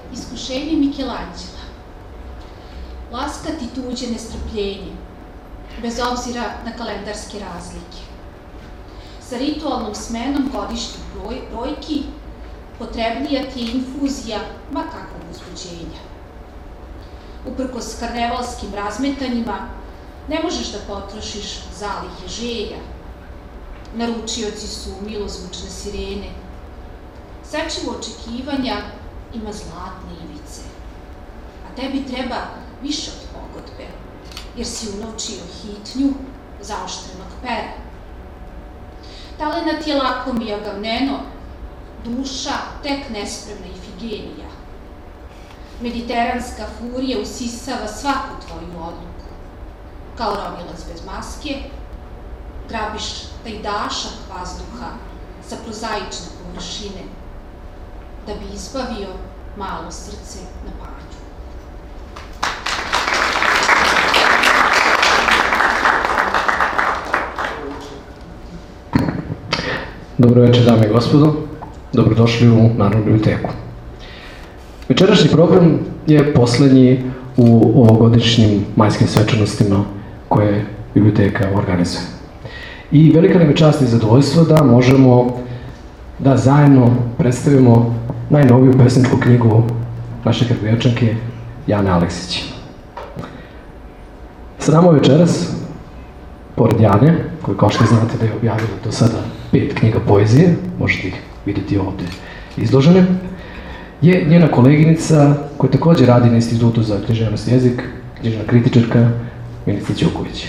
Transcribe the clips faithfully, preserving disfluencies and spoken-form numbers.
iskušenje Michelangela. Laskati tuđe nestrpljenje, bez obzira na kalendarske razlike. Sa ritualnom smenom godišnjih broj, brojki potrebnija ti je infuzija ma kakvog uzbuđenja. Uprkos karnevalskim razmetanjima ne možeš da potrošiš zalihe želja. Naručioci su milozvučne sirene. Sečivo očekivanja ima zlatne ivice, a tebi treba više od pogodbe, jer si unovčio hitnju zaoštrenog pera. Talenat je lakomija gavneno, duša tek nespremna Ifigenija. Mediteranska furija usisava svaku tvoju odluku. Kao romilac bez maske, grabiš taj dašak vazduha sa prozaične površine, da bi izbavio malo srce na panju. Dobro večer, dame i gospodo. Dobrodošli u Narodnu biblioteku. Večerašnji program je poslednji u ovogodišnjim majskim svečanostima koje biblioteka organizuje. I velika nam je čast i zadovoljstvo da možemo da zajedno predstavimo najnoviju pesničku knjigu naše Kragujevčanke Jane Aleksić. Sa nama večeras, pored Jane, koju kao što znate da je objavila do sada pet knjiga poezije, možete ih vidjeti ovde izložene, je njena koleginica koja takođe radi na Institutu za književnost i jezik, književna kritičarka Milica Ćuković.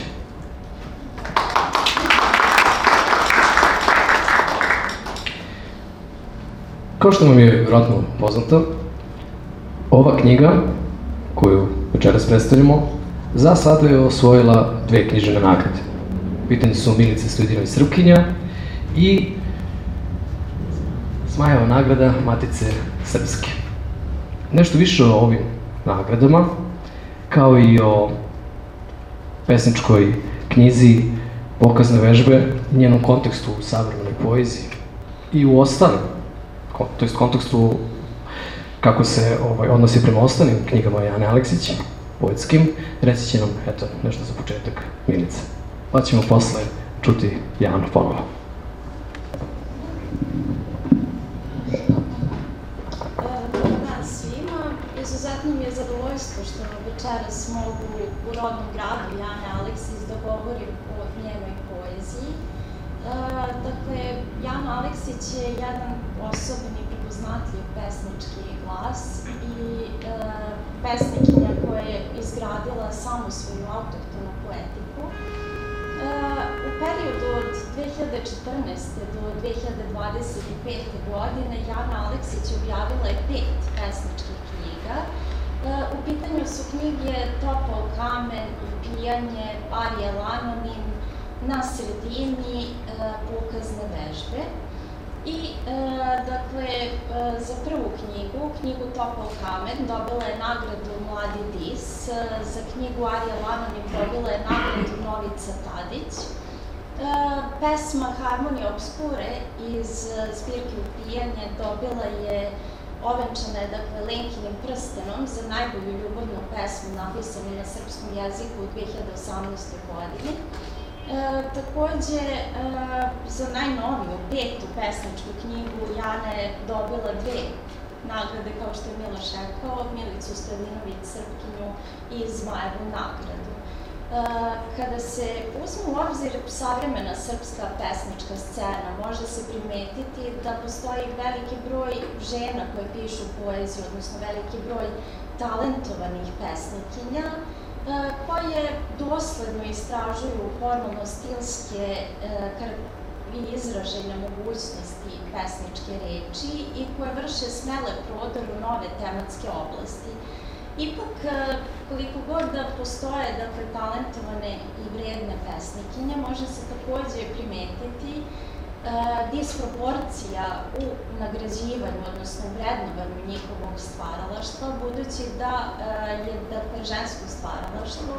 Kao što vam je vjerojatno poznato, ova knjiga koju večeras predstavljamo za sada je osvojila dve književne nagrade. Pitanje su Milica Stojdinović Srpkinja i Smajeva nagrada Matice Srpske. Nešto više o ovim nagradama, kao i o pesničkoj knjizi Pokazne vežbe, njenom kontekstu u savremenoj poeziji i u ostalim, to jest kontekstu kako se ovaj, odnosi prema ostalim knjigama Jane Aleksić, poetskim, reći će nam, eto, nešto za početak Milica. Pa ćemo posle čuti Janu ponovo. Dobar dan svima. Izuzetno mi je zadovoljstvo što večeras mogu u rodnom gradu Jane Aleksić da govorim o njenoj poeziji. Dakle, Jana Aleksić je jedan osobni prepoznatljiv pesnički glas i pesnikinja koja je izgradila samo svoju autohtonu poetiku. U periodu od dve hiljade četrnaeste do dve hiljade dvadeset pete. godine Jana Aleksić objavila je pet pesničkih knjiga. U pitanju su knjige Topao kamen, Upijanje, Arijel Anonim, Na sredini, Pokazne vežbe. I, dakle, za prvu knjigu, knjigu Topao kamen, dobila je nagradu Mladi dis, za knjigu Arijel Anonim dobila je nagradu Novica Tadić. Pesma Harmonija obskure iz zbirke Upijanje dobila je, ovenčana je, dakle, Lenkinim prstenom za najbolju ljubavnu pesmu napisanu na srpskom jeziku u dve hiljade osamnaestoj. godini. Takođe, za najnoviju, petu pesničku knjigu, Jana je dobila dve nagrade, kao što je Miloš rekao, Milicu Stojdinović Srpkinju i Zmajevu nagradu. Kada se uzme u obzir savremena srpska pesnička scena, može se primetiti da postoji veliki broj žena koje pišu poeziju, odnosno veliki broj talentovanih pesnikinja, koje dosledno istražuju formalno-stilske i izražajne mogućnosti pesničke reči i koje vrše smele prodor u nove tematske oblasti. Ipak, koliko god da postoje, dakle, talentovane i vredne pesnikinje, može se takođe primetiti disproporcija u nagrađivanju, odnosno u vrednovanju njihovog stvaralaštva, budući da je, dakle, žensko stvaralaštvo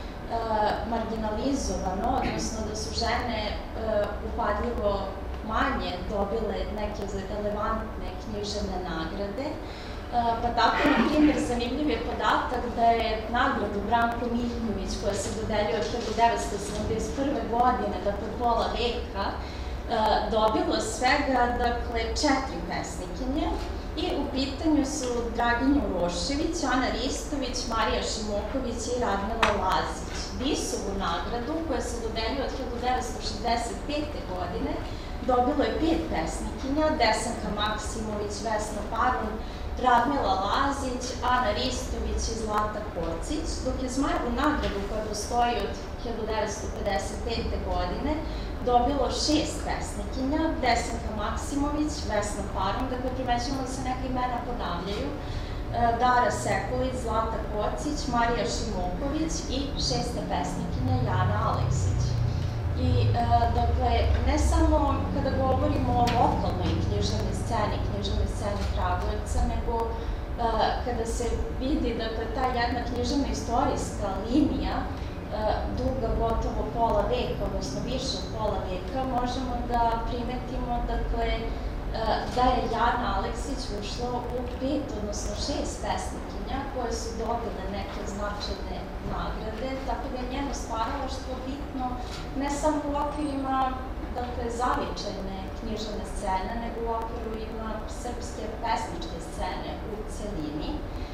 marginalizovano, odnosno da su žene upadljivo manje dobile neke relevantne književne nagrade, Pa tako, na primjer, zanimljiv je podatak da je nagradu Branko Miljković, koja se dodeljuje od hiljadu devetsto sedamdeset prve. godine, dakle pola veka, dobilo svega, dakle, četiri pesnikinje. I u pitanju su Draginja Urošević, Ana Ristović, Marija Šimoković i Radmila Lazić. Visovu nagradu, koja se dodeljuje od hiljadu devetsto šezdeset pete. godine, dobilo je pet pesnikinja, Desanka Maksimović, Vesna Parun, Radmila Lazić, Ana Ristović i Zlata Kocić, dok je Zmajevu nagradu, koja postoji od hiljadu devetsto pedeset pete. godine, dobilo šest pesnikinja, Desanka Maksimović, Vesna Parun, dakle primećujemo da se neka imena ponavljaju, Dara Sekulić, Zlata Kocić, Marija Šimoković i šesta pesnikinja Jana Aleksić. I, dakle, ne samo kada govorimo o lokalnoj književnoj sceni, književnoj sceni Kragujevca, nego kada se vidi, dakle, ta jedna književna istorijska linija, duga gotovo pola veka, odnosno više od pola veka, možemo da primetimo, dakle, da je Jana Aleksić ušla u pet, odnosno šest pesnikinja koje su dobile neke značajne nagrade, tako da je njeno stvaralaštvo bitno ne samo u okvirima, dakle, zavičajne književne scene, nego u okvirima srpske pesničke scene u celini.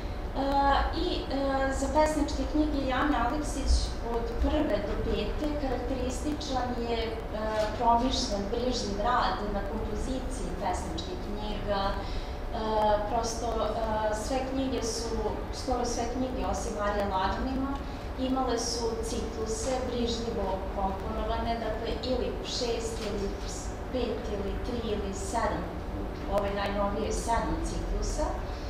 I za pesničke knjige Jane Aleksić od prve do pete karakterističan je promišljen, brižljiv rad na kompoziciji pesničkih knjiga. Prosto sve knjige su, skoro sve knjige osim Marija Lažnima, imale su cikluse brižljivo komponovane, dakle ili šest ili pet ili tri ili sedam, ove najnovije sedam ciklusa.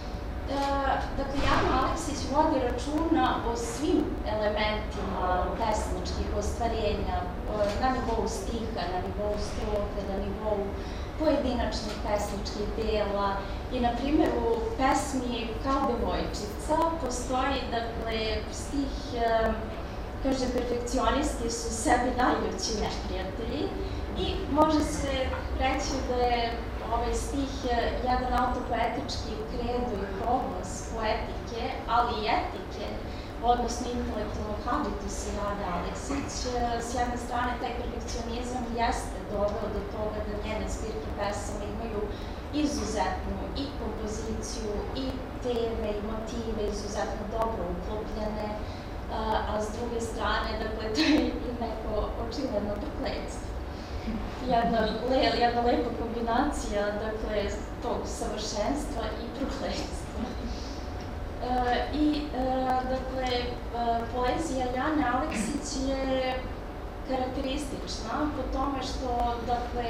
Dakle, Jana Aleksić vodi računa o svim elementima pesničkih ostvarenja na nivou stiha, na nivou strofe, na nivou pojedinačnih pesničkih dela. I, na primjer, u pesmi Kao devojčica postoji, dakle, stih, kaže, perfekcionisti su sebi najljući neprijatelji i može se reći da je ovaj stih jedan autopoetički kredo i proglas poetike, ali i etike, odnosno intelektualnog habitusa Jane Aleksić. S jedne strane, taj perfekcionizam jeste doveo do toga da njene zbirke pesama imaju izuzetnu i kompoziciju, i teme, i motive, izuzetno dobro uklopljene, a s druge strane, dakle, to je i neko očigledno prokletstvo. Jedna lepa kombinacija, dakle, tog savršenstva i prokletstva. I, dakle, poezija Jane Aleksić je karakteristična po tome što, dakle,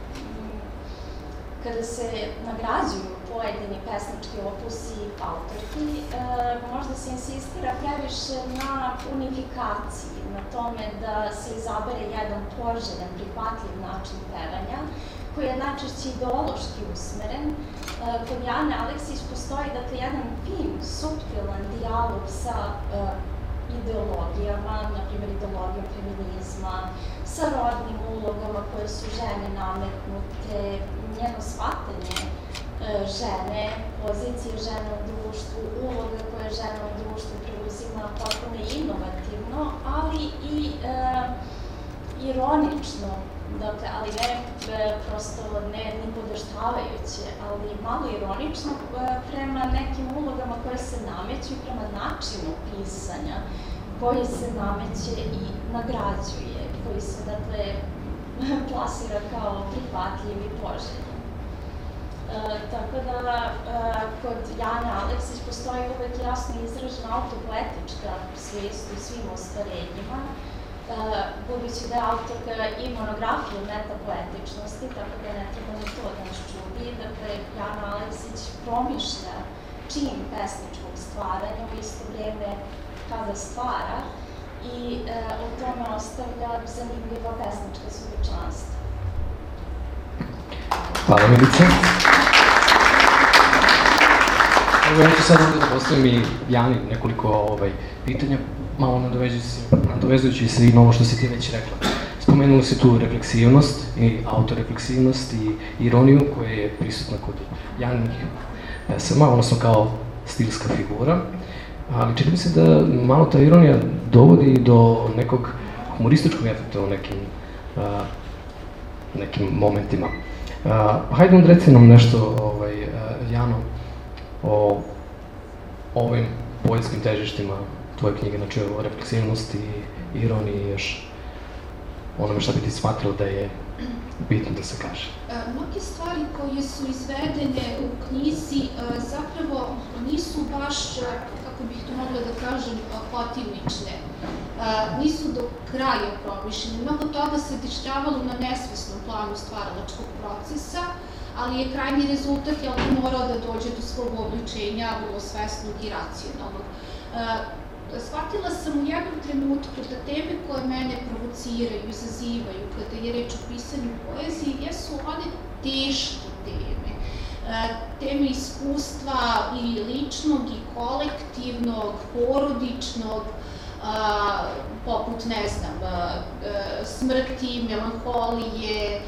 kada se nagrađuju pojedini pesnički opusi autorki, možda se insistira previše na unifikaciji, na tome da se izabere jedan poželjan, prihvatljiv način pevanja, koji je najčešće ideološki usmeren. Kod Jane Aleksić postoji, dakle, jedan fin, suptilan dijalog sa ideologijama, na primjer ideologijom feminizma, sa rodnim ulogama koje su žene nametnute, njeno shvatanje žene, pozicije žene u društvu, uloga koje žena u društvu preuzima potpuno inovativno, ali i ironično, dakle, ali ne prosto ne nipodaštavajuće, ali malo ironično prema nekim ulogama koje se nameću i prema načinu pisanja koji se nameće i nagrađuje, koji se, dakle, plasira kao prihvatljiv i poželjan. Tako da, kod Jane Aleksić postoji uvek jasno izražena autopoetička svest u svim ostvarenjima, budući da je autorka i monografiju metapoetičnosti, tako da ne treba ni to da nas čudi. Dakle, Jana Aleksić promišlja čin pesničkog stvaranja u isto vreme kada stvara i o tome ostavlja zanimljiva pesnička svedočanstva. Hvala, Milica. Evo, ja ću sad ovdje da postavim i Jani nekoliko pitanja, malo nadovezujući se i na ovo što si ti već rekla. Spomenuli si tu refleksivnost i autorefleksivnost i ironiju koja je prisutna kod Janinih pesama, odnosno kao stilska figura, ali čini mi se da malo ta ironija dovodi do nekog humorističkog efekta u nekim, a, nekim momentima. A, hajde onda reci nam nešto, ovaj, Jano, o ovim poetskim težištima tvoje knjige, znači o refleksivnosti, ironiji i još onome šta bi ti shvatilo da je bitno da se kaže. Mnoge stvari koje su izvedene u knjizi zapravo nisu baš, kako bih to mogla da kažem, potimične. Nisu do kraja promišljene. Mnogo toga se dešavalo na nesvesnom planu stvaralačkog procesa, ali je krajnji rezultat morao da dođe do svog obličenja, vrlo svesnog i racionalnog. Shvatila sam u jednom trenutku da teme koje mene provociraju, izazivaju kada je reč o pisanju poezije, jesu one teške teme. Teme iskustva i ličnog i kolektivnog, porodičnog, poput, ne znam, smrti, melanholije,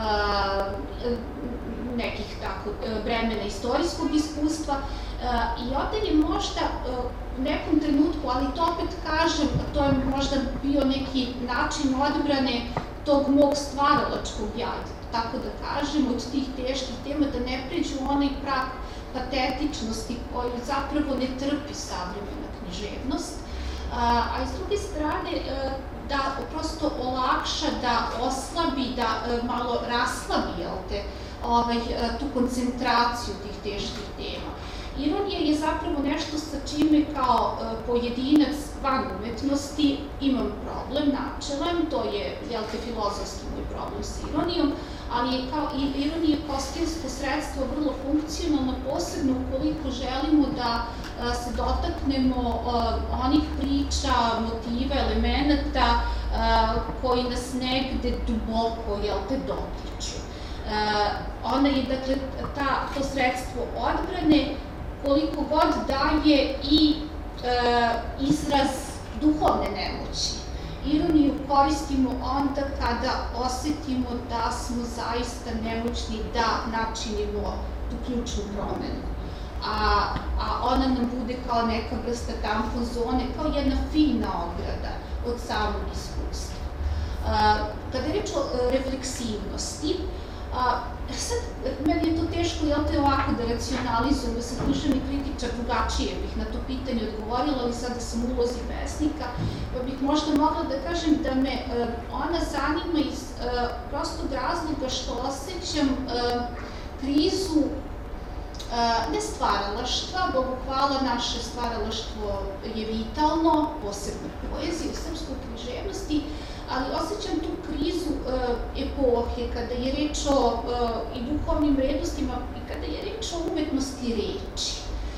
nekih tako bremena istorijskog iskustva. I onda je možda u nekom trenutku, ali to opet kažem, to je možda bio neki način odbrane tog mog stvaralačkog jada, tako da kažem, od tih teških tema, da ne pređu onaj prag patetičnosti koju zapravo ne trpi savremena književnost, a iz druge strane da prosto olakša, da oslabi, da malo raslabi, jel te, tu koncentraciju tih teških tema. Ironija je zapravo nešto sa čime kao pojedinac van umetnosti imam problem načelan, to je, jel te, filozofski moj problem sa ironijom, ali je kao, ironija kao stilsko sredstvo vrlo funkcionalno, posebno ukoliko želimo da se dotaknemo onih priča, motiva, elemenata koji nas negde duboko, jel te, dotiču. Ona je, dakle, to sredstvo odbrane, koliko god daje i izraz duhovne nemoći. Ironiju koristimo onda kada osetimo da smo zaista nemoćni da načinimo tu ključnu promenu. A ona nam bude kao neka vrsta tampon zone, kao jedna fina ograda od samog iskustva. Kada je reč o refleksivnosti, sad, meni je to teško, jel te, ovako da racionalizujem, da sam književni kritičar, drugačije bih na to pitanje odgovorila, ali sada sam u ulozi pesnika, pa bih možda mogla da kažem da me ona zanima iz prostog razloga što osjećam krizu ne stvaralaštva, Bogu hvala, naše stvaralaštvo je vitalno, posebno poezije, u srpskoj književnosti, ali osjećam tu krizu epohe, kada je reč o i duhovnim vrednostima i kada je reč o umetnosti reči.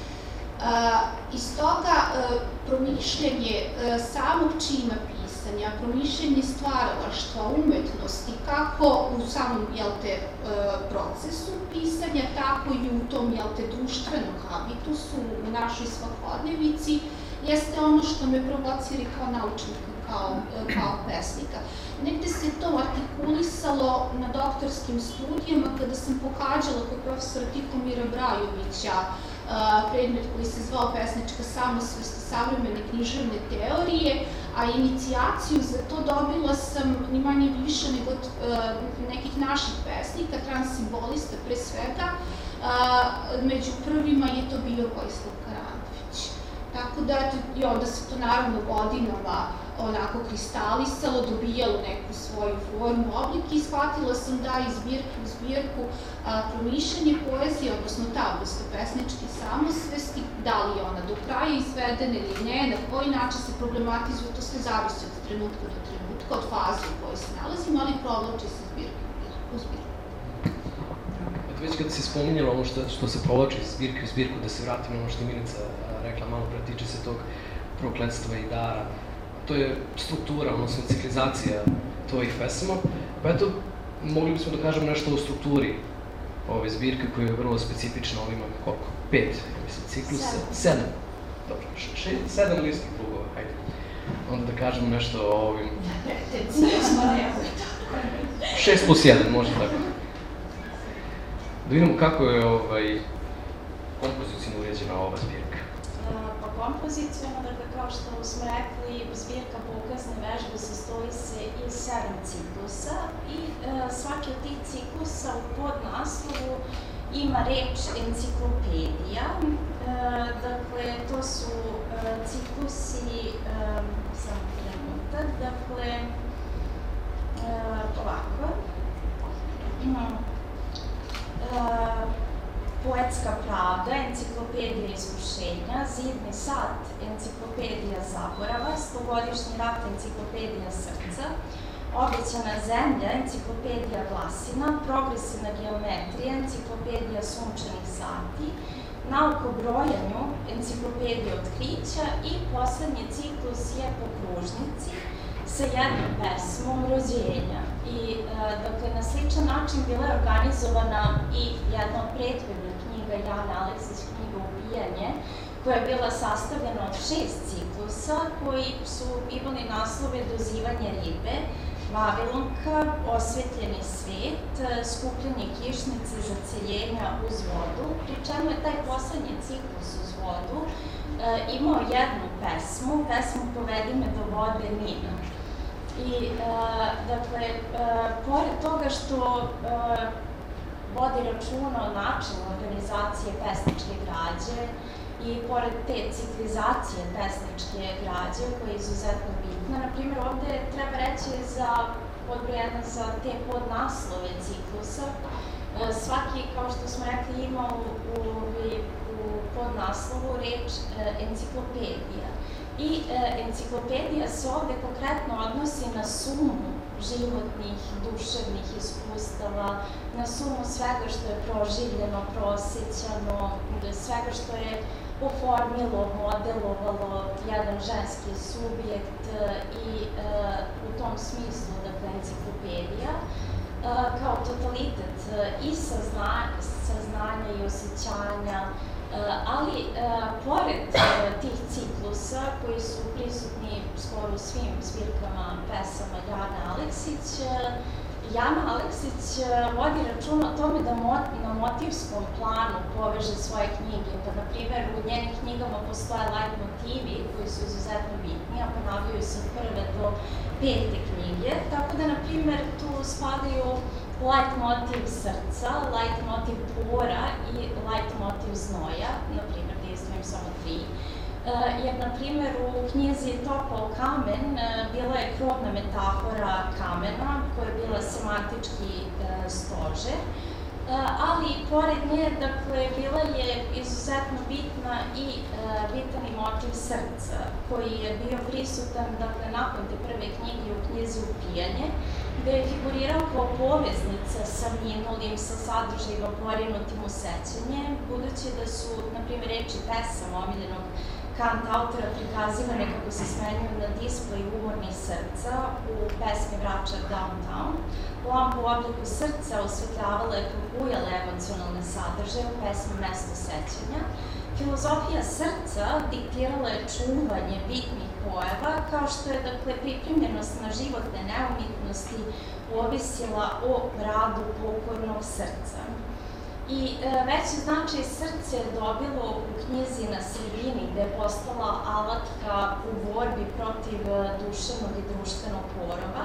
Iz toga promišljanje samog čina pisanja, promišljanje stvaralaštva, umetnosti, kako u samom, jel te, procesu pisanja, tako i u tom, jel te, društvenom habitusu, u našoj svakodnevici, jeste ono što me provocira kao naučnika, kao pesnika. Negde se to artikulisalo na doktorskim studijama kada sam pohađala kod profesora Tihomira Brajovića predmet koji se zvao pesnička samosvest i savremene književne teorije, a inicijaciju za to dobila sam ni manje više nego od nekih naših pesnika, transsimbolista pre svega. Među prvima je to bio Vojislav Karantović. Tako da, i onda se to naravno godinama onako kristalisalo, dobijalo neku svoju formu, oblik i shvatila sam da iz zbirke u zbirku promišljanje poezije, odnosno ta vrsta pesničke samosvesti, da li je ona do kraja izvedena ili ne, na koji način se problematizuje, to sve zavisi od trenutka do trenutka, od faze u kojoj se nalazimo, ali provlači se zbirke u zbirku. Već kada si spominjala ono što se provlači iz zbirke u zbirku, da se vratimo ono što je Milica rekla malo pre, tiče se tog prokletstva i dara, to je struktura, odnosno ciklizacija tvojih pesama, pa eto, mogli bismo da kažemo nešto o strukturi ove zbirke koja je vrlo specifična, ovima koliko? Pet, mislim, ciklusa? Sedam. Dobro, sedam listih krugova, hajde. Onda da kažemo nešto o ovim... Šest plus jedan, može tako. Da vidimo kako je ovaj... kompozicijno uređena ova zbirka? Pa kompozicijno, dakle, kao što smo rekli, zbirka pokazne vežbe sastoji se iz sedam ciklusa i svaki od tih ciklusa u podnaslovu ima reč enciklopedija. Dakle, to su ciklusi, samo trenutak, dakle, ovako. Poetska pravda, enciklopedija iskušenja, Zidni sat, enciklopedija zaborava, Stogodišnji rat, enciklopedija srca, Obećana zemlja, enciklopedija glasina, Progresivna geometrija, enciklopedija sunčanih sati, Nauka o brojanju, enciklopedija otkrića i poslednji ciklus je Po kružnici sa jednom pesmom Rođenja. I, dakle, na sličan način bila je organizovana i jedna od prethodnih knjiga Jane Aleksić, knjiga Ubijanje, koja je bila sastavljena od šest ciklusa koji su imali naslove Dozivanje ribe, Vavilonka, Osvetljeni svet, Skupljanje kišnice, Zaceljenja uz vodu, pri čemu je taj poslednji ciklus uz vodu imao jednu pesmu, pesmu Povedi me do vode Nina. I, dakle, pored toga što vodi računa o načinu organizacije pesničke građe i pored te ciklizacije pesničke građe, koja je izuzetno bitna, na primjer, ovde treba reći za podbrojena za te podnaslove ciklusa. Svaki, kao što smo rekli, ima u podnaslovu reč enciklopedija. I enciklopedija se ovde konkretno odnosi na sumu životnih, duševnih iskustava, na sumu svega što je proživljeno, prosećano, svega što je oformilo, modelovalo jedan ženski subjekt i u tom smislu, dakle, enciklopedija, kao totalitet i saznanja i osjećanja, ali pored tih ciklusa koji su prisutni skoro u svim zbirkama pesama Jane Aleksić, Jana Aleksić vodi račun o tome da na motivskom planu poveže svoje knjige. Pa, na primjer, u njenim knjigama postoje light motivi koji su izuzetno bitni, a ponavljaju se od prve do pete knjige. Tako da, na primjer, tu spadaju light motiv srca, light motiv bora i light motiv znoja, na primjer, da izdvojim samo tri. Jer, na primjer, u knjizi Topao kamen bila je krovna metafora kamena, koja je bila semantički stožer, ali pored nje, dakle, bila je izuzetno bitna i bitan i motiv srca, koji je bio prisutan, dakle, nakon te prve knjige u knjizi Upijanje, gde je figurirao kao poveznica sa minulim, sa sadržajima porinutim u sećanje, budući da su, na primjer, reči pesama omiljenog Kant autora prikazivane kako se smenjuju na displej umornih srca u pesmi Vračar Downtown. Lampa u obliku srca osvetljavala je probujale emocionalne sadržaje u pesmi Mesto sećanja. Filozofija srca diktirala je čuvanje bitnih pojava, kao što je, dakle, pripremljenost na životne neumitnosti ovisila o radu pokornog srca. I veći značaj srce je dobilo u knjizi Na sredini, gde je postala alatka u borbi protiv duševnog i društvenog porova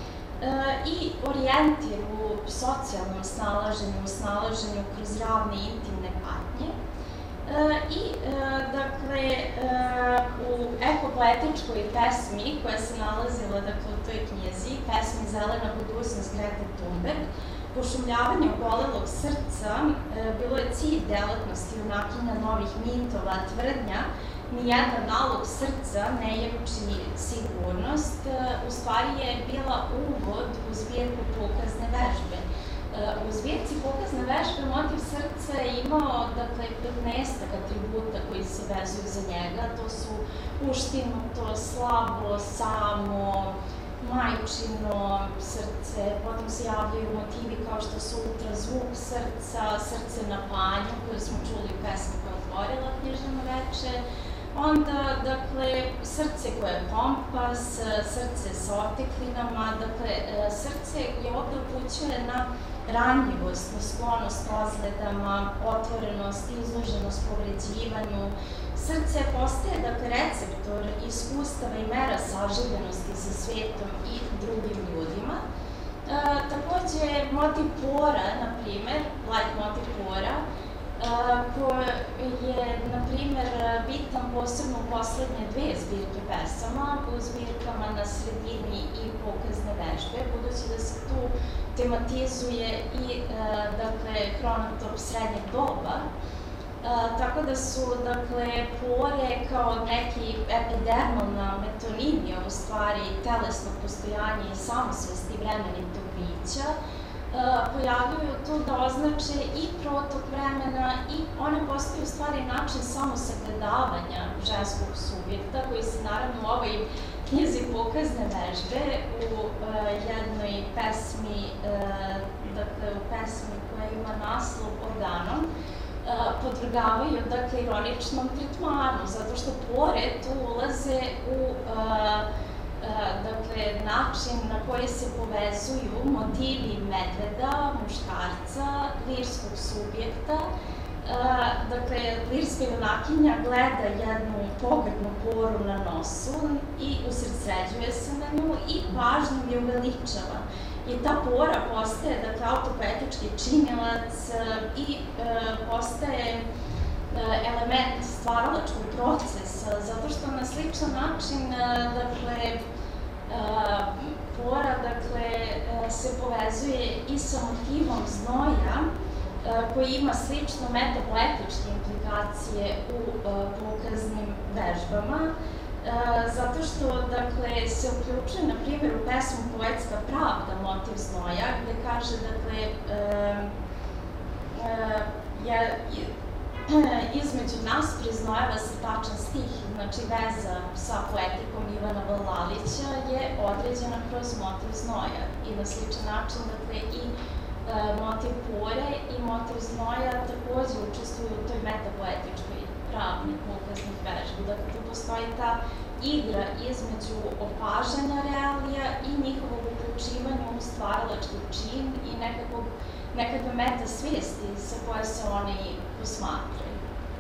i orijentir u socijalnom snalaženju, u snalaženju kroz ravne i intimne patnje. I, dakle, u ekopoetičkoj pesmi koja se nalazila, dakle, u toj knjizi, pesmi Zelena budućnost Grete Thunberg, pošumljavanje obolelog srca bilo je cilj delatnosti junakinja novih mitova, tvrdnja nijedan nalog srca ne jemči sigurnost, u stvari je bila uvod u zbirku pokazne vežbe. U zbirci pokazne vežbe motiv srca je imao, dakle, petnaestak atributa koji se vezuju za njega. To su uštinuto, slabo, samo, majčino srce, potom se javljaju motivi kao što su ultrazvuk srca, srce na panju, koje smo čuli u pesmi koja je otvorila književno veče, onda, dakle, srce koje je kompas, srce sa oteklinama, dakle, srce je ovde upućuje na ranjivost, na sklonost ozledama, otvorenost, izloženost povređivanju. Srce postaje, dakle, receptor iskustava i mera saživljenosti sa svetom i drugim ljudima. E, takođe, motiv pora, na primer, light motiv pora, koji je, na primer, bitan posebno u poslednje dve zbirke pesama, u zbirkama Na sredini i Pokazne vežbe, budući da se tu tematizuje i, dakle, kronotop srednjeg doba, tako da su, dakle, pore kao neki epidermalna metonimija, u stvari, telesnog postojanja i samosvesti vremenitog bića, pojavljuju tu da označe i protok vremena i one postaju u stvari način samosagledavanja ženskog subjekta, koji se naravno u ovoj knjizi Pokazne vežbe u jednoj pesmi, dakle u pesmi koja ima naslov Organom, podvrgavaju, dakle, ironičnom tretmanu, zato što pore tu ulaze u dakle, način na koji se povezuju motivi medveda, muškarca, lirskog subjekta. Dakle, lirska junakinja gleda jednu pogrdnu poru na nosu i usredsređuje se na nju i pažnjom je uveličava. I ta pora postaje, dakle, autopoetički činilac i postaje element stvaralačkog procesa, zato što na sličan način, dakle, pora, dakle, se povezuje i sa motivom znoja, koji ima slično metapoetičke implikacije u pokaznim vežbama, zato što, dakle, se uključuje, na primjer, u pesmu Poetska pravda motiv znoja, gde kaže, dakle, je između nas priznojava se tačan stih, znači veza sa poetikom Ivana Vlalića je određena kroz motiv znoja i na sličan način, dakle, i motiv pore i motiv znoja takođe učestvuju u toj metapoetičkoj ravni pokaznih vežbi. Dakle, tu postoji ta igra između opažanja realija i njihovog uključivanja u stvaralački čin i nekakvog nekakve meta svijesti sa koje se oni posmatraju.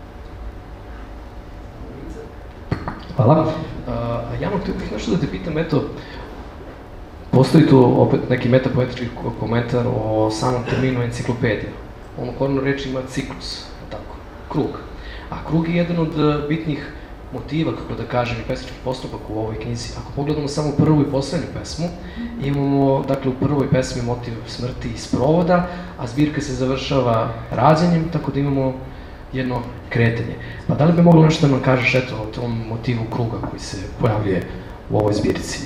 Hvala. Jano, htio bih nešto da te pitam, eto, postoji tu opet neki metapoetički komentar o samom terminu enciklopedija. Ono korno reči ima ciklus, tako, krug. A krug je jedan od bitnih motiva, kako da kažem, i pesnički postupak u ovoj knjizi. Ako pogledamo samo prvu i poslednju pesmu, imamo, dakle, u prvoj pesmi motiv smrti i sprovoda, a zbirka se završava rađanjem, tako da imamo jedno kretanje. Pa da li bi moglo nešto da nam kažeš, eto, o tom motivu kruga koji se pojavljuje u ovoj zbirci?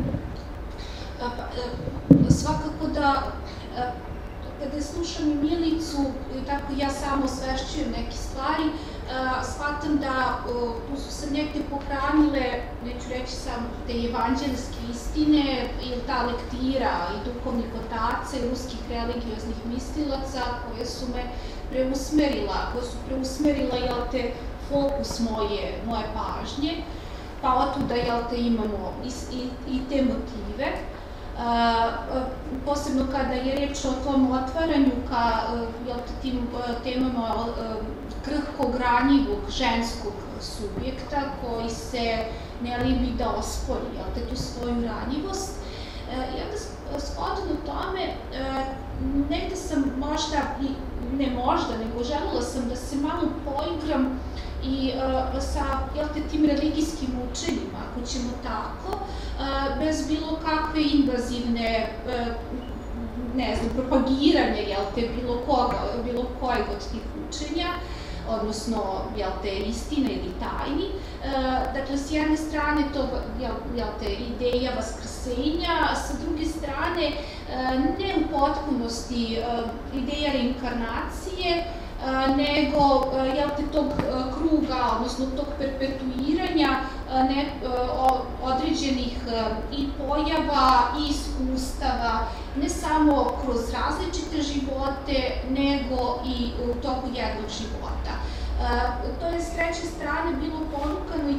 Svakako da, kada slušam i Milicu, tako ja samo osvešćujem neke stvari, shvatam da tu su se negde pohranile, neću reći samo te evanđelske istine, ili ta lektira i duhovnih otaca i ruskih religioznih mislilaca koje su me preusmerila, koje su preusmerila, jel te, fokus moje, moje pažnje, pa otuda, jel te, imamo i, i, i te motive. Uh, posebno kada je reč o tom otvaranju ka uh, tim uh, temama uh, krhkog, ranjivog ženskog subjekta koji se ne libi da ospori, jel te, tu svoju ranjivost. Uh, I onda shodno tome, uh, negde sam možda, ne možda, nego želela sam da se malo poigram i uh, sa, jel te, tim religijskim učenjima, ako ćemo tako, uh, bez bilo kakve invazivne, uh, ne znam, propagiranja, jel te, bilo koga, bilo kojeg od tih učenja, odnosno, jel te, istine ili tajni. Uh, dakle, s jedne strane to, jel, jel te, ideja vaskrsenja, a sa druge strane, uh, ne u potpunosti uh, ideja reinkarnacije, nego, jel te, tog kruga, odnosno tog perpetuiranja ne, određenih i pojava i iskustava, ne samo kroz različite živote, nego i u toku jednog života. To je s treće strane bilo ponukano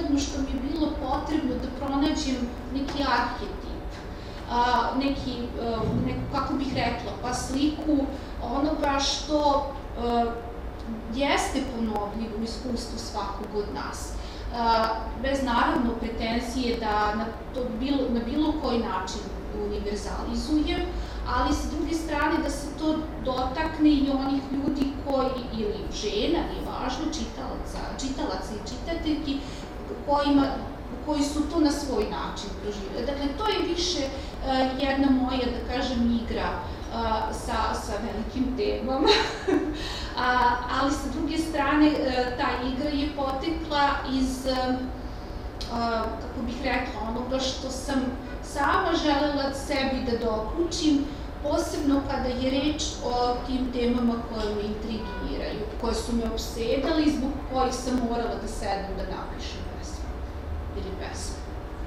prirodno što mi je bilo potrebno da pronađem neki arhetip, neki, kako bih rekla, pa sliku onoga što jeste ponovljivo u iskustvu svakog od nas. Bez naravno pretenzije da na bilo koji način univerzalizujem, ali sa druge strane da se to dotakne i onih ljudi koji, ili žena, nije važno, čitalaca i čitateljki, koji su to na svoj način proživjeli. Dakle, to je više jedna moja, da kažem, igra sa velikim temama, ali sa druge strane ta igra je potekla iz, kako bih rekla, onoga što sam sama želela sebi da dokučim, posebno kada je reč o tim temama koje me intrigiraju, koje su me opsedale i zbog kojih sam morala da sedem da napišem pesmu ili pesmu.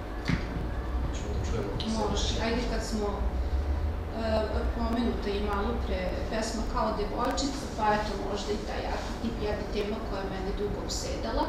Može, ajde kad smo pomenuta i malo pre pesma Kao devojčica, pa eto možda i taj arhetip, jedna tema koja je mene dugo opsedala.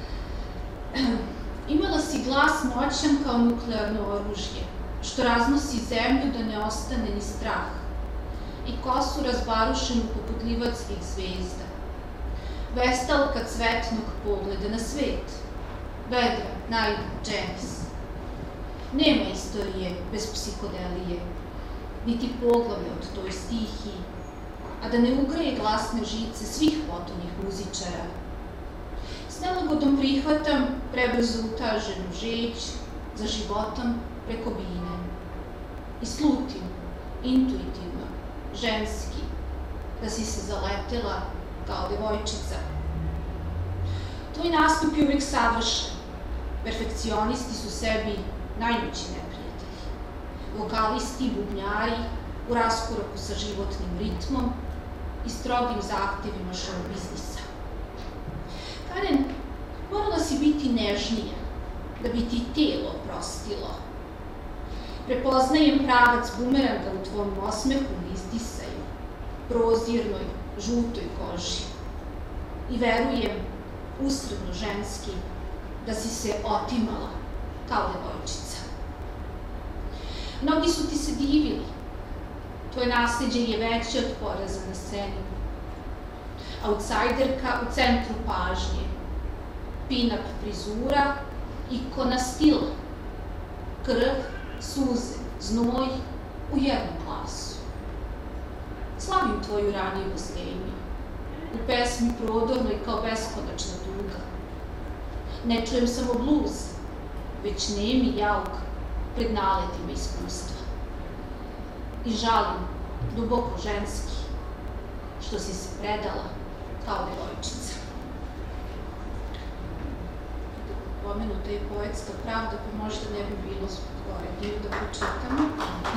Imala si glas moćan kao nuklearno oružje, što raznosi zemlju da ne ostane ni strah, i kosu razbarušenu poput livatskih zvezda. Vestalka cvetnog pogleda na svet, vedra, naivna, dženis. Nema istorije bez psihodelije, niti poglavlja od toj stihiji, a da ne ugreje glasne žice svih potonjih muzičara. S nelagodom prihvatam prebrzo utaženu žeć za životom preko bine i slutim, intuitivno, ženski, da si se zaletela kao devojčica. Tvoj nastup je uvek savršen, perfekcionisti su sebi najveći neprijatelji, vokalisti, bubnjari u raskoraku sa životnim ritmom i strogim zahtevima show biznisa. Karen, morala si biti nežnija, da bi ti telo oprostilo. Prepoznajem pravac bumeranga u tvom osmehu na izdisaju, prozirnoj, žutoj koži. I verujem, usredno ženski, da si se otimala kao devojčica. Mnogi su ti se divili. Tvoje nasleđe je veće od poraza na sceni. Outsiderka u centru pažnje, pin-up frizura, ikona stila, krv, suze, znoj u jednom glasu. Slavim tvoju ranjivost, Amy, u pesmi prodornoj kao beskonačna tuga. Ne čujem samo bluz, već nemi jauk pred naletima iskustva. I žalim, duboko ženski, što si se predala kao devojčica. Pomenuta je poetska pravda, pa možda ne bi bilo gore dio da počitamo.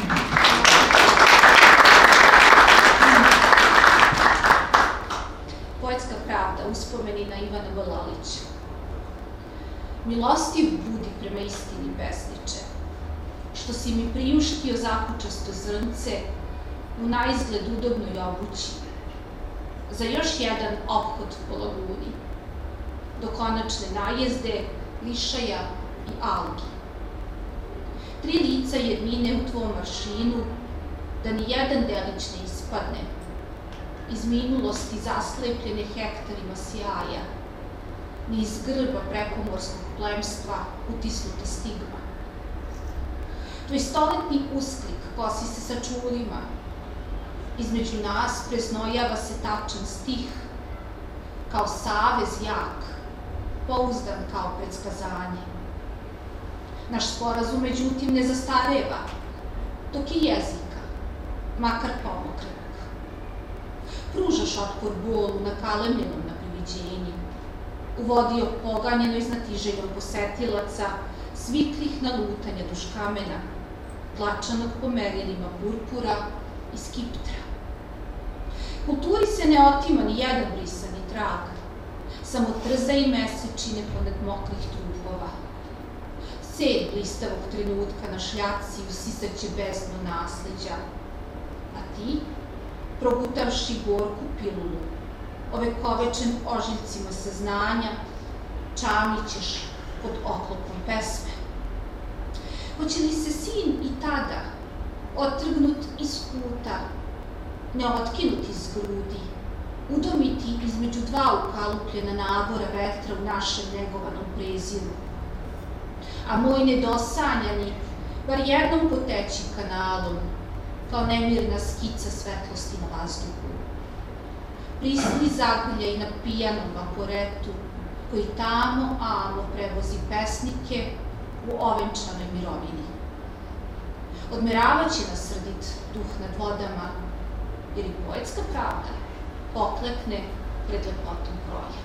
Poetska pravda, uspomeni na Ivana Balalića. Milostiv budi prema istini, pesniče, što si mi priuštio zakučasto zrnce u naizgled udobnoj obući, za još jedan ophod po laguni, do konačne najezde, lišaja i algi. Tri lica jednine u tvom maršinu, da ni jedan delić ne ispadne, iz minulosti zaslepljene hektarima sjaja, ni iz grba prekomorskog plemstva utisnuta stigma. Tvoj stoletni usklik kosi se sa čulima, između nas preznojava se tačan stih, kao savez jak, pouzdan kao predskazanje. Naš sporazum, međutim, ne zastareva, dok je jezika, makar pomokrenog. Pružaš otpor bolu nakalemljenom na priviđenje, uvodio poganjeno iznatiželjom posetilaca, sviklih na lutanje duž kamena, tlačanog po merilima purpura i skiptra. Kulturi se ne otima ni jedan brisani trag, samo trza i mesečine ponad mokrih trupova. Sed blistavog trenutka na šljaci usisaće bezdno nasleđa, a ti, progutavši gorku pilulu, ovekovečen ožiljcima saznanja, čamićeš pod oklopom pesme. Hoće li se sin i tada, otrgnut iz kuta, ne otkinuti iz grudi, udomiti između dva ukalupljena nabora vetra u našem negovanom preziru, a moj nedosanjani, bar jednom poteći kanalom, kao nemirna skica svetlosti na vazduhu. Prisli zagrljaj na pijanom vaporetu, koji tamo, amo prevozi pesnike u ovenčanoj mirovini. Odmeravaće nas srdit duh nad vodama, jer i poetska pravda poklekne pred lepotom kroja.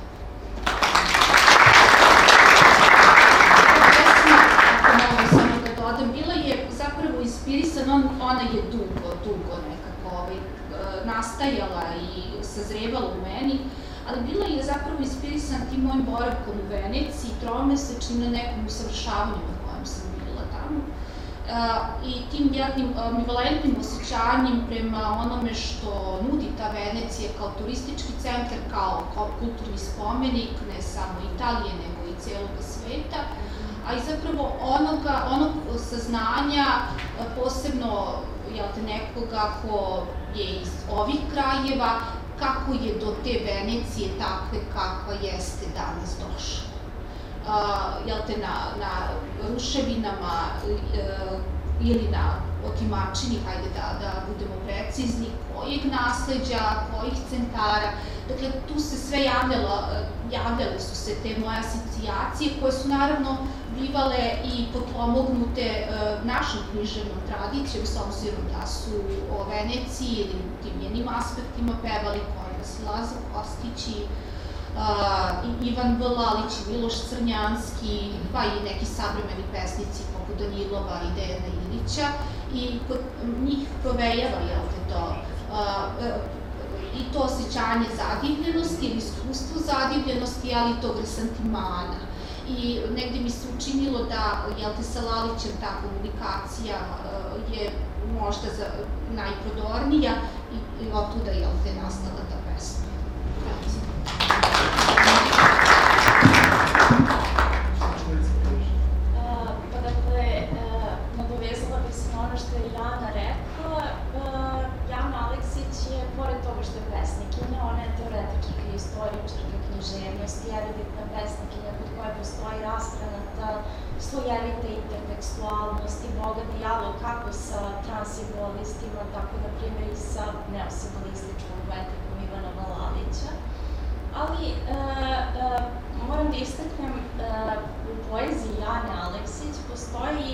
Pesma, ako mogu samo da dodam, bila je zapravo inspirisana, ona je dugo, dugo nekako nastajala i sazrevala u meni, ali bila je zapravo inspirisana tim mojim boravkom u Veneciji, tromesečnim na nekom usavršavanju na kojem sam bila tamo. I tim jednim ambivalentnim osjećanjem prema onome što nudi ta Venecija kao turistički centar, kao kulturni spomenik, ne samo Italije, nego i celog sveta, a i zapravo onog saznanja, posebno nekoga ko je iz ovih krajeva, kako je do te Venecije takve kakva jeste danas došla. Na ruševinama ili na otimačini, hajde da budemo precizni, kojeg nasleđa, kojih centara. Dakle, tu se sve javljale su se te moje asocijacije koje su naravno bivale i potpomognute našom književnom tradicijom, s obzirom da su o Veneciji ili tim njenim aspektima pevali kod nas Lazar Kostić, Ivan Vlalić, Miloš Crnjanski, pa i neki savremeni pesnici poput Danilova i Dejana Ilića, i kod njih provejava i to osjećanje zadivljenosti ili iskustvo zadivljenosti, ali i tog resentimana. I negde mi se učinilo da sa Lalićem ta komunikacija je možda najprodornija i otuda je nastala ta pesma. Pa dakle, nadovezala bih se na ono što je Jana rekla. Jana Aleksić je, pored toga što je pesnikinja, ona je teoretička i istoričarka književnosti, eruditna pesnikinja kod koje postoji rastranata slojevita intertekstualnost i bogat dijalog kako sa transimbolistima, tako na primjer i sa neosimbolističkom poetikom Ivana Vlalića. Ali moram da istaknem, u poeziji Jane Aleksić postoji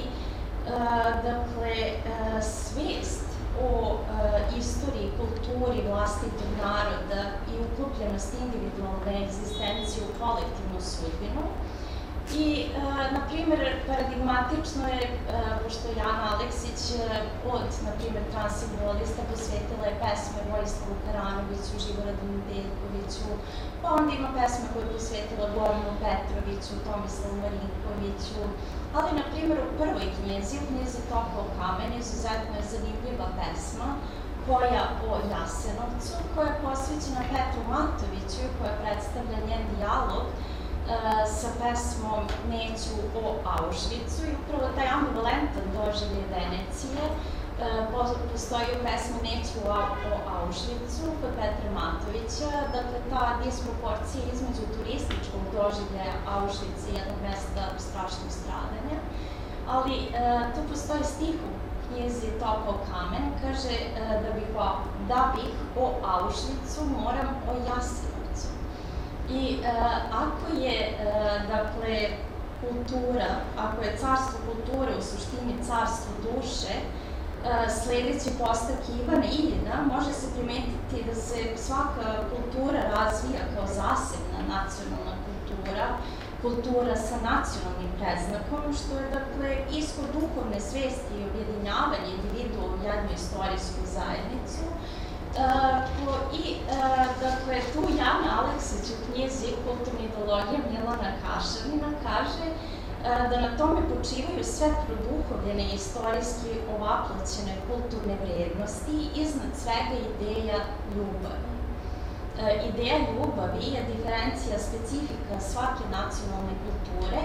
svest o istoriji, kulturi vlastitog naroda i uklopljenost individualne egzistencije u kolektivnu sudbinu. I, na primjer, paradigmatično je, pošto Jana Aleksić od, na primjer, transimbolista posvetila je pesme Vojislavu Karanoviću, Živoradu Nedeljkoviću, pa onda ima pesme koje je posvetila Goranu Petroviću, Tomislavu Marinkoviću, ali, na primjer, u prvoj knjizi, u knjizi Topao kamen, izuzetno je zanimljiva pesma koja o Jasenovcu, koja je posvećena Petru Matoviću i koja predstavlja njen dijalog sa pesmom Neću o Auschwitzu, i upravo taj ambivalentan doživljaj Venecije postoji u pesmi Neću o Auschwitzu kod Petra Matovića. Dakle, ta disproporcija između turističkog doživljaja Auschwitza i jednog mesta strašnog stradanja, ali tu postoji stih u knjizi Topao kamen, kaže da bih o Auschwitzu moram o Jasenovcu. I ako je, dakle, kultura, ako je carstvo kulture u suštini carstvo duše, sledeći postavak Ivana Iljina, može se primetiti da se svaka kultura razvija kao zasebna nacionalna kultura, kultura sa nacionalnim predznakom, što je, dakle, ishod duhovne svesti i objedinjavanje individua u jednu istorijsku zajednicu. I, dakle, tu Jana Aleksić u knjizi Kulturna ideologija Milana Kašarina kaže da na tome počivaju sve produhovljene i istorijski ovaploćene kulturne vrednosti i iznad svega ideja ljubavi. Ideja ljubavi je diferencija specifika svake nacionalne kulture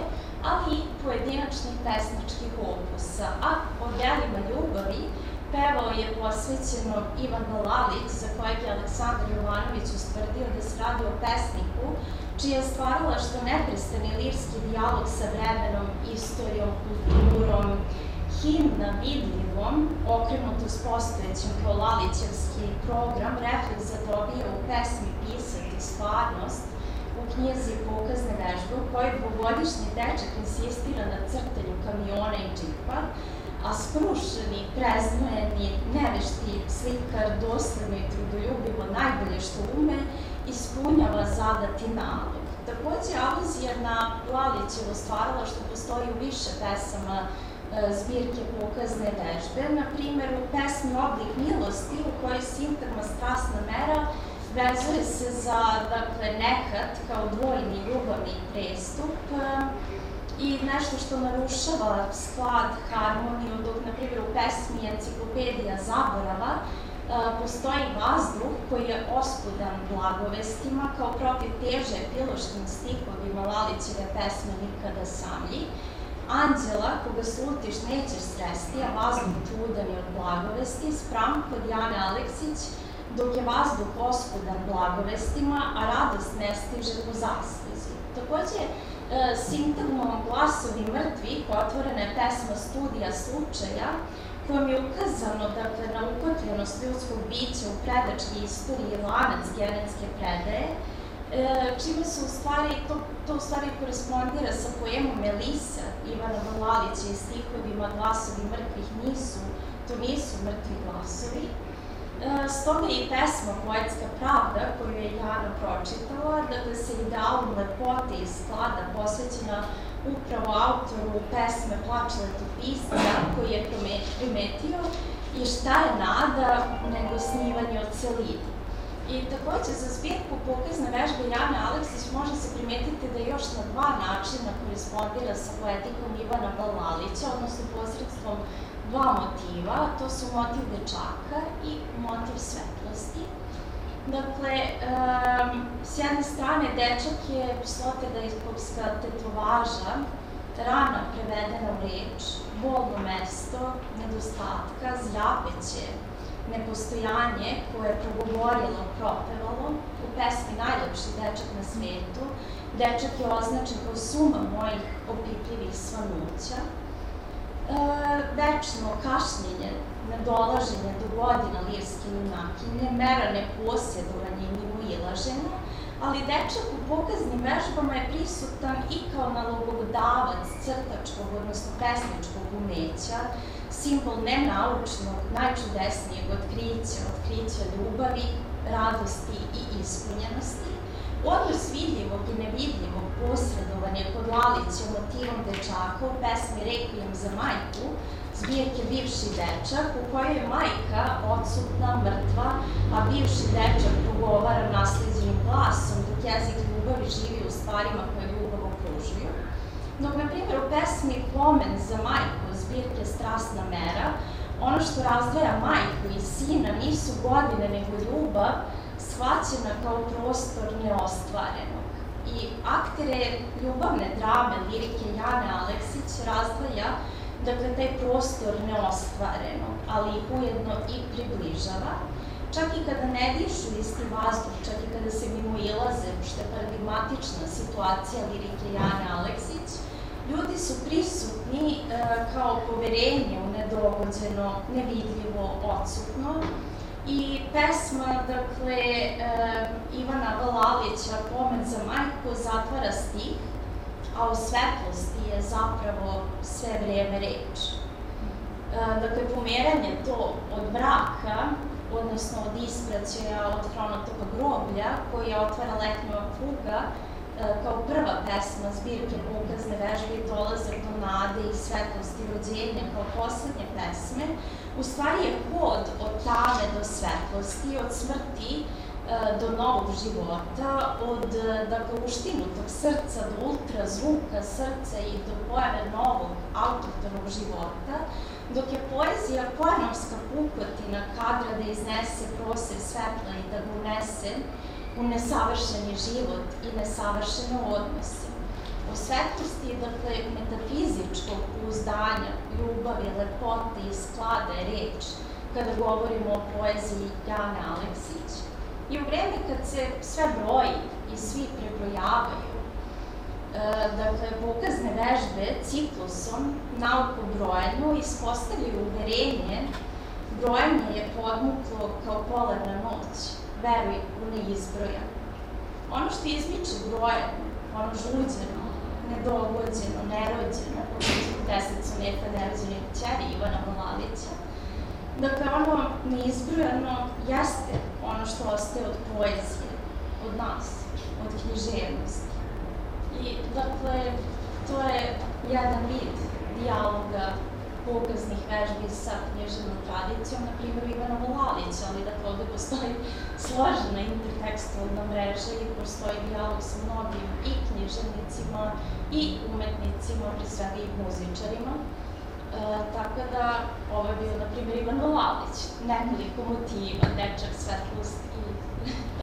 ali i pojedinačnih pesničkih opusa, a o delima ljubavi pevao je posvećeno Ivan Valalić, za kojeg je Aleksandar Jovanović ustvrdio da se radi o pesniku čija je stvaralaštvo neprestani lirski dijalog sa vremenom, istorijom, kulturom, himna vidljivom, okrenuto s postojećim kao Lalićevski program, refleks zadobija u pesmi Pisati stvarnost, u knjizi Pokazne vežbe, u kojoj dvogodišnji dečak insistira na crtanju kamiona i džipa, a skrušeni, preznojeni, nevešti slikar dosledno i trudoljubivo najbolje što ume, ispunjava zadati nalog. Takođe, aluzija na Lalićevo stvaralaštvo postoji u više pesama zbirke Pokazne vežbe, na primjer u pesmi Oblik milosti, u kojoj sintagma strasna mera vezuje se za, dakle, nehat kao dvojni ljubavni prestup i nešto što narušava sklad, harmoniju, dok, na primjer, u pesmi Enciklopedija zaborava postoji vazduh koji je oskudan blagovestima, kao protiv teže epiloškim stihovima Lalićeve pesme Nikada samlji, anđela koga slutiš nećeš sresti, a vazduh čudan je od blagovesti, spram kod Jane Aleksić, dok je vazduh oskudan blagovestima, a radost ne stiže po zasluzi. Takođe, sintagmom Glasovi mrtvih otvorena je pesma Studija slučaja, kojom je ukazano, dakle, na ukotljenost ljudskog bića u predački istoriji lanac genetske predaje, čime se u stvari, to u stvari korespondira sa poemom Elisa Ivana Valalića i stihovima Glasovi mrtvih nisu, to nisu mrtvi glasovi. Stoga je i pesma Poetska pravda, koju je Jana pročitala, dakle, sa idealom lepote i sklada posvećena upravo autoru pesme Plač letopisca, koji je primetio i šta je nada nego snivanje o celini. I takođe, za zbirku Pokazne vežbe Jane Aleksić može se primetiti da još na dva načina korespondira sa poetikom Ivana Valalića, odnosno posredstvom dva motiva, to su motiv dečaka i motiv svetlosti. Dakle, s jedne strane, dečak je sloterdajskovska tetovaža, rana prevedena u reč, bolno mesto, nedostatka, zrapeće, nepostojanje koje je progovorilo, propevalo, u pesmi Najlepši dečak na svetu. Dečak je označen kao suma mojih opipljivih svanuća. Večno kašnjenje, nedolaženje do godina lirske junakinje, mera neposjedovanja i mimoilaženja, ali dečak u pokaznim vežbama je prisutan i kao nalogodavac crtačkog, odnosno pesničkog umeća, simbol nenaučnog, najčudesnijeg otkrića, otkrića ljubavi, radosti i ispunjenosti. Odnos vidljivog i nevidljivog posredovanja kod Lalića motivom dečaka u pesmi Rekvijem za majku, zbirke Bivši dečak, u kojoj je majka odsutna, mrtva, a bivši dečak progovara nasleđenim glasom, dok jezik ljubavi živi u stvarima koje ljubav okružuju. Dok, na primjer, u pesmi Pomen za majku, zbirke Strasna mera, ono što razdvaja majku i sina nisu godine nego ljubav, shvaćena kao prostor neostvarenog. I aktere ljubavne drame, lirike Jane Aleksić razdvaja, dakle, taj prostor neostvarenog, ali ih ujedno i približava. Čak i kada ne dišu isti vazduh, čak i kada se mimoilaze, što je paradigmatična situacija lirike Jane Aleksić, ljudi su prisutni kao poverenje u nedogođeno, nevidljivo, odsutno. I pesma, dakle, Ivana Valalića, Pomen za majku, zatvara stih, a o svetlosti je zapravo sve vreme reč. Dakle, pomeranje to od braka, odnosno od ispraćaja, od hronotoka groblja, koji otvara letnja fuga, kao prva pesma zbirke Pokazne vežbe i dolazak do nade i svetlosti rođenja kao poslednje pesme, u stvari je hod od tame do svetlosti, od smrti do novog života, od, dakle, uštinutog srca do ultrazvuka srca i do pojave novog autohtonog života, dok je poezija poenovska pukotina kadra da iznese prostor svetla i da ga unese u nesavršeni život i nesavršene odnose. o svetlosti, dakle, metafizičkog pouzdanja, ljubavi, lepote i sklada reči, kada govorimo o poeziji Jane Aleksić. I u vreme kad se sve broji i svi prebrojavaju, dakle, pokazne vežbe ciklusom, nauku o brojanju, ispostavljaju uverenje, brojanje je podmuklo kao polarna noć, veruj u neizbrojan. Ono što izmiče brojanje, ono žuđeno, nedogođeno, nerođeno, poput desecu nefa nerođene kćeri Ivana Malalića, dakle, ono neizbrojano jeste ono što ostaje od poezije, od nas, od književnosti. I, dakle, to je jedan vid dijaloga pokaznih vežbi sa književnom tradicijom, na primjer Ivana Malalića, ali dakle, ovde postoji složena intertekstualna mreža i postoji dijalog sa mnogim i književnicima i umetnicima, pre svega i muzičarima. Tako da, ovo je bio, na primjer, Ivan Malalić, nekoliko motiva, dečak, svetlost i